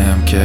بگم که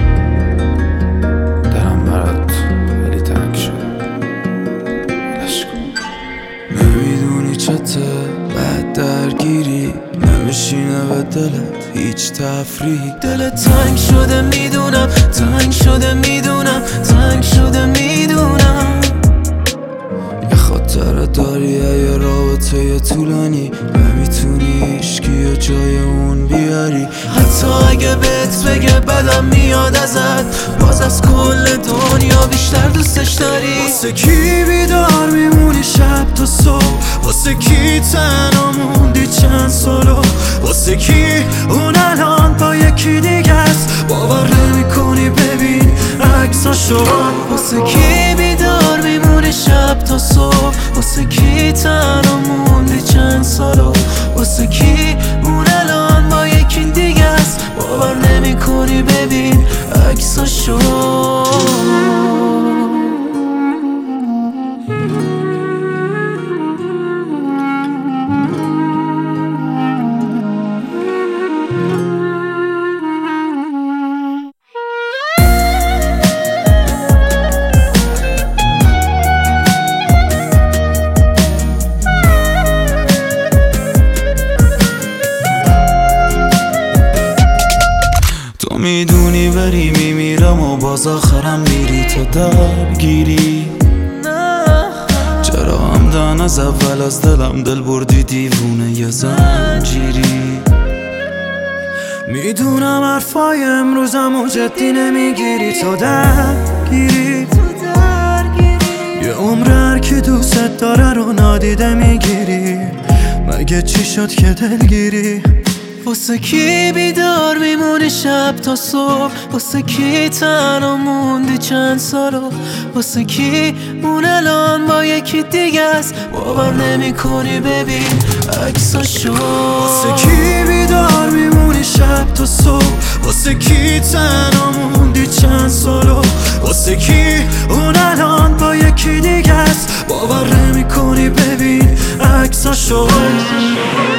دلم برات خیلی تنگ شد. ولش کن. نمیدونی چته بعد درگیری نمیشینه به دلت هیچ تفریح. دلت تنگ شده میدونم، تنگ شده میدونم، تنگ شده میدونم. یه خاطره داری یه رابطه یه طولانی، نمیتونی هیچکی جای اون بیاری. حتی اگه بهت بگه بدم میاد ازت، باز از کل دنیا بیشتر دوستش داری. واسه کی بیدار میمونی شب تا صبح؟ واسه کی تنها موندی چند سالو؟ واسه کی اون الان با یکی دیگه است؟ باور نمی‌کنی ببین عکساشو. واسه کی بیدار میمونی شب تا صبح؟ واسه کی تنها موندی چند سالو؟ واسه کی اون الان با یکی دیگه است؟ باور نمی‌کنی ببین عکساشو. تو میدونی بری میمیرم و باز آخرم میری تو درگیری. چرا همدن از اول از دلم دل بردی دیوونه یه زنجیری. میدونم حرفای امروزم و جدی نمیگیری، تو درگیری. یه عمر هر که دوست داره رو نادیده میگیری، مگه چی شد که دلگیری؟ واسه کی بیدار میمونی شب تا صبح؟ واسه کی تنها موندی چند سالو؟ واسه کی اون الان با یکی دیگه است؟ باور نمی‌کنی ببین عکساشو. واسه کی بیدار میمونی شب تا صبح؟ واسه کی تنها موندی چند سالو؟ واسه کی اون الان با یکی دیگه است؟ باور نمی‌کنی ببین عکساشو.